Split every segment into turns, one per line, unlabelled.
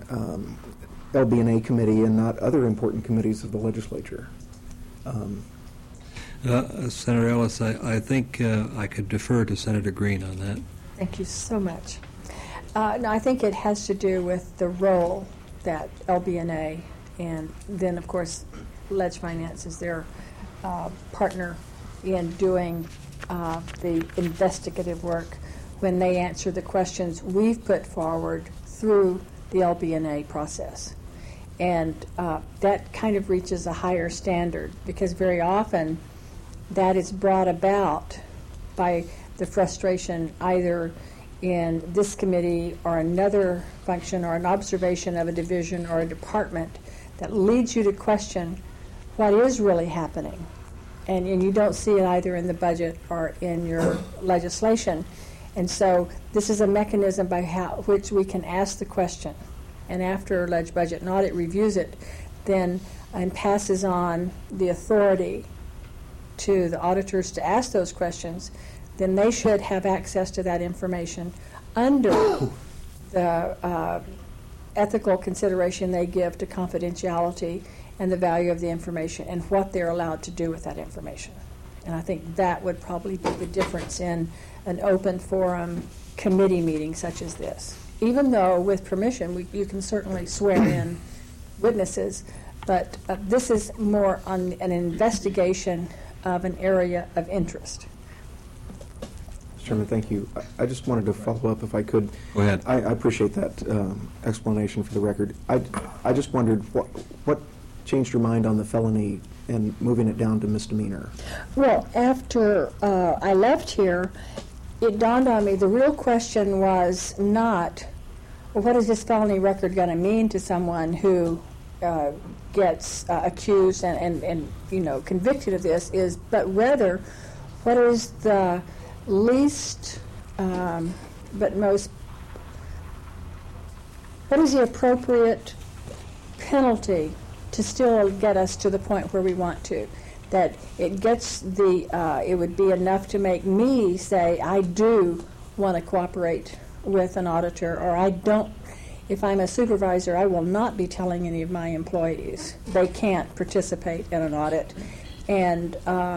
LB&A committee and not other important committees of the legislature.
Senator Ellis, I think I could defer to Senator Green on that.
Thank you so much. No, I think it has to do with the role that LB&A and then, of course, Ledge Finance is their partner in doing the investigative work when they answer the questions we've put forward through the LB&A process. And that kind of reaches a higher standard because very often that is brought about by the frustration either in this committee or another function or an observation of a division or a department that leads you to question what is really happening. And you don't see it either in the budget or in your legislation. And so this is a mechanism by which we can ask the question. And after Ledge Budget and Audit reviews it, then and passes on the authority to the auditors to ask those questions, then they should have access to that information under the ethical consideration they give to confidentiality and the value of the information and what they're allowed to do with that information. And I think that would probably be the difference in an open forum committee meeting such as this. Even though, with permission, you can certainly swear in witnesses, but this is more on an investigation of an area of interest.
Mr. Chairman, thank you. I just wanted to follow up, if I could.
Go ahead.
I appreciate that explanation for the record. I just wondered what changed your mind on the felony and moving it down to misdemeanor?
Well, after I left here, it dawned on me the real question was not, well, what is this felony record going to mean to someone who gets accused and convicted of this, but rather what is the least but most, what is the appropriate penalty to still get us to the point where we want to? That it gets it would be enough to make me say, I do want to cooperate with an auditor, or I don't. If I'm a supervisor, I will not be telling any of my employees they can't participate in an audit, and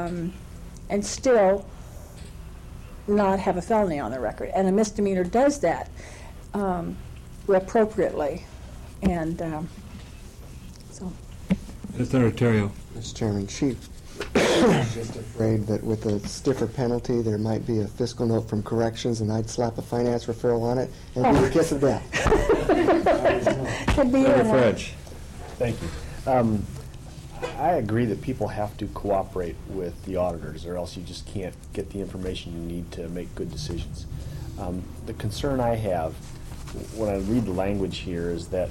still not have a felony on the record. And a misdemeanor does that appropriately, and so.
Senator Terrio.
Mr. Chairman, she was just afraid that with a stiffer penalty there might be a fiscal note from corrections and I'd slap a finance referral on it and be the kiss of death.
Could be
Senator French.
Thank you. I agree that people have to cooperate with the auditors or else you just can't get the information you need to make good decisions. The concern I have when I read the language here is that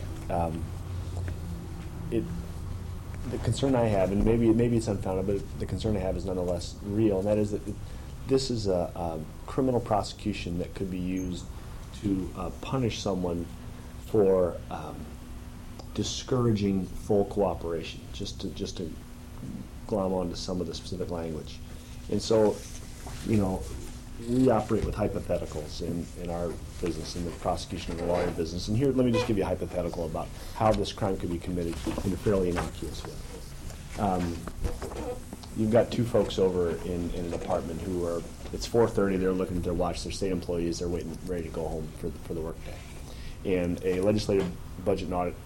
the concern I have, and maybe it's unfounded, but the concern I have is nonetheless real, and that is that this is a criminal prosecution that could be used to punish someone for discouraging full cooperation, just to glom onto some of the specific language. And so, we operate with hypotheticals in our business, in the prosecution of the lawyer business. And here, let me just give you a hypothetical about how this crime could be committed in a fairly innocuous way. You've got two folks over in an apartment who are, it's 4:30, they're looking at their watch, they're state employees, they're ready to go home for the work day. And a legislative budget and audit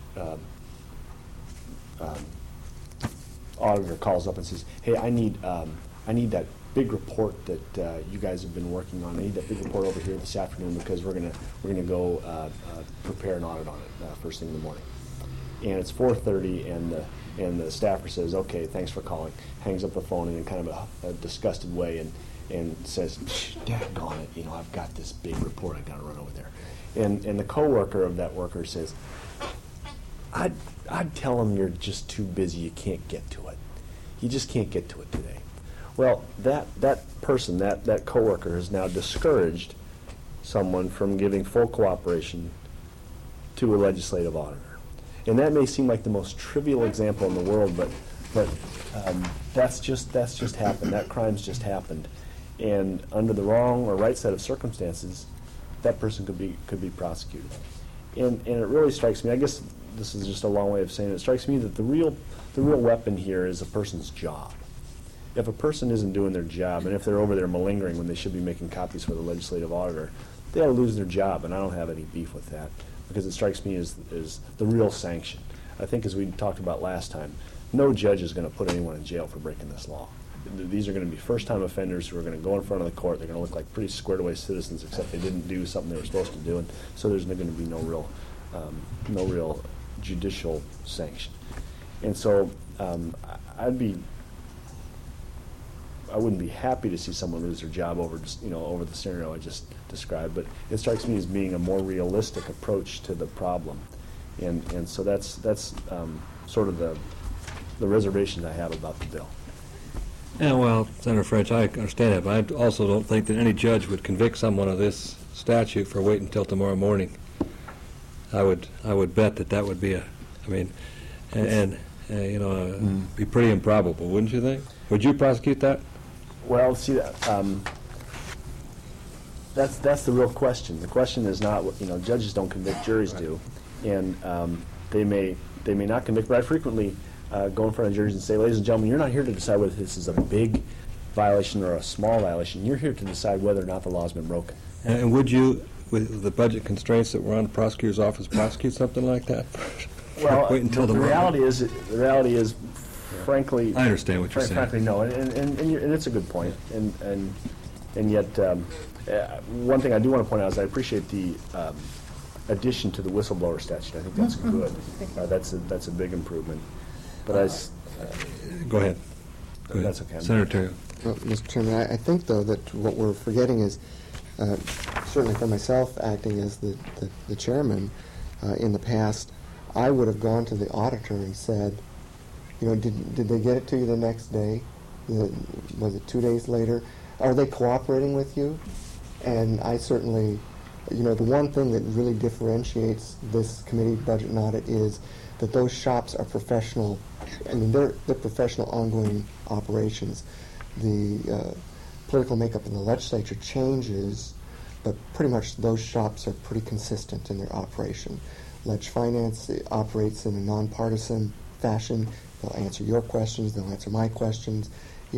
auditor calls up and says, hey, I need that big report that you guys have been working on. I need that big report over here this afternoon because we're gonna go prepare an audit on it first thing in the morning. And it's 4:30, and the staffer says, okay, thanks for calling. Hangs up the phone in kind of a disgusted way and says, daggone it, I've got this big report I've got to run over there. And the coworker of that worker says, I'd tell him you're just too busy, you can't get to it. You just can't get to it today. Well, that person, that coworker has now discouraged someone from giving full cooperation to a legislative auditor. And that may seem like the most trivial example in the world, but that's just happened. That crime's just happened. And under the wrong or right set of circumstances, that person could be prosecuted. And it really strikes me, I guess this is just a long way of saying it, strikes me that the real weapon here is a person's job. If a person isn't doing their job, and if they're over there malingering when they should be making copies for the legislative auditor, they ought to lose their job, and I don't have any beef with that, because it strikes me as the real sanction. I think, as we talked about last time, no judge is going to put anyone in jail for breaking this law. These are going to be first-time offenders who are going to go in front of the court. They're going to look like pretty squared-away citizens, except they didn't do something they were supposed to do, and so there's going to be no real judicial sanction. And so I wouldn't be happy to see someone lose their job over the scenario I just described, but it strikes me as being a more realistic approach to the problem, and so that's sort of the reservations I have about the bill.
Yeah, well, Senator French, I understand that, but I also don't think that any judge would convict someone of this statute for waiting until tomorrow morning. I would bet that would be be pretty improbable, wouldn't you think? Would you prosecute that?
Well, see, that's the real question. The question is not what, judges don't convict, juries do, and they may not convict. But I frequently go in front of juries and say, ladies and gentlemen, you're not here to decide whether this is a big violation or a small violation. You're here to decide whether or not the law's been broken.
And would you, with the budget constraints that were on the prosecutor's office, prosecute something like that?
Well,
wait until
the reality is, frankly,
I understand what you're saying.
Frankly, no, and it's a good point, and yet one thing I do want to point out is I appreciate the addition to the whistleblower statute. I think that's good. That's a big improvement. But
go ahead.
That's okay.
Senator Terrio.
Well, Mr. Chairman, I think, though, that what we're forgetting is, certainly for myself, acting as the chairman in the past, I would have gone to the auditor and said, did they get it to you the next day? Was it 2 days later? Are they cooperating with you? And I certainly, the one thing that really differentiates this committee budget and audit is that those shops are professional. They're professional ongoing operations. The political makeup in the legislature changes, but pretty much those shops are pretty consistent in their operation. Leg Finance operates in a nonpartisan fashion. They'll answer your questions, they'll answer my questions,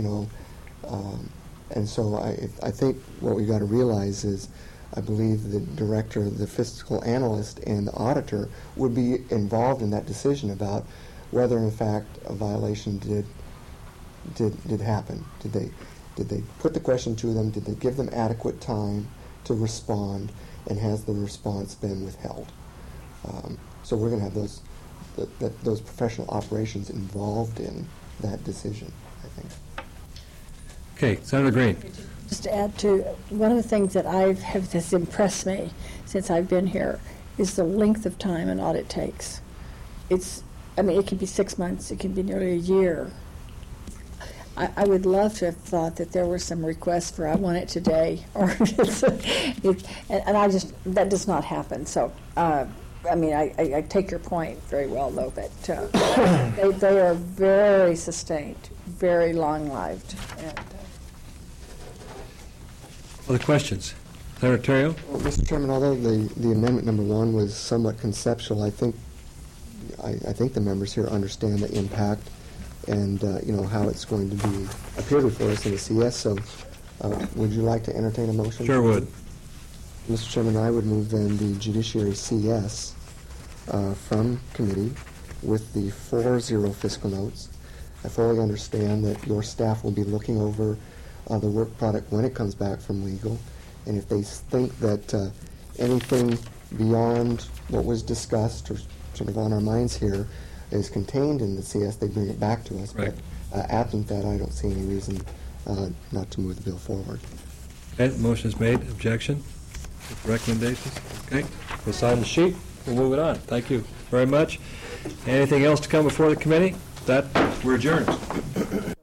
and so I think what we've got to realize is I believe the director, the fiscal analyst, and the auditor would be involved in that decision about whether, in fact, a violation did happen. Did they put the question to them? Did they give them adequate time to respond? And has the response been withheld? So we're going to have those professional operations involved in that decision, I think.
Okay, Senator Green.
Just to add to, one of the things that has impressed me since I've been here is the length of time an audit takes. It can be 6 months, it can be nearly a year. I would love to have thought that there were some requests for I want it today, or that does not happen. So, I take your point very well, though, but they are very sustained, very long-lived.
Other questions? Senator Terrio?
Well, Mr. Chairman, although the amendment number 1 was somewhat conceptual, I think the members here understand the impact and how it's going to appear before us in the CS. So, would you like to entertain a motion?
Sure would.
Mr. Chairman, I would move then the Judiciary CS from committee with the 4-0 fiscal notes. I fully understand that your staff will be looking over the work product when it comes back from legal, and if they think that anything beyond what was discussed or sort of on our minds here is contained in the CS, they bring it back to us.
Right.
But absent that, I don't see any reason not to move the bill forward.
Okay, the motion is made. Objection? Recommendations? Okay, we'll sign the sheet. We'll move it on. Thank you very much. Anything else to come before the committee? We're adjourned.